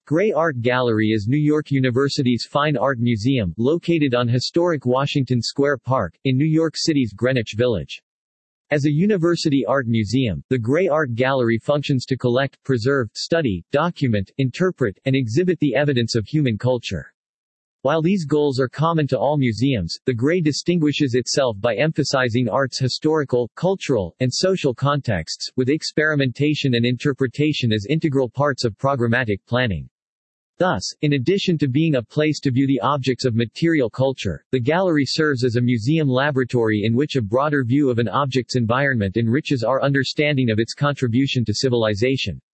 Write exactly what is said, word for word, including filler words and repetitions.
Gray Art Gallery is New York University's fine art museum, located on historic Washington Square Park, in New York City's Greenwich Village. As a university art museum, the Gray Art Gallery functions to collect, preserve, study, document, interpret, and exhibit the evidence of human culture. While these goals are common to all museums, the Gray distinguishes itself by emphasizing art's historical, cultural, and social contexts, with experimentation and interpretation as integral parts of programmatic planning. Thus, in addition to being a place to view the objects of material culture, the gallery serves as a museum laboratory in which a broader view of an object's environment enriches our understanding of its contribution to civilization.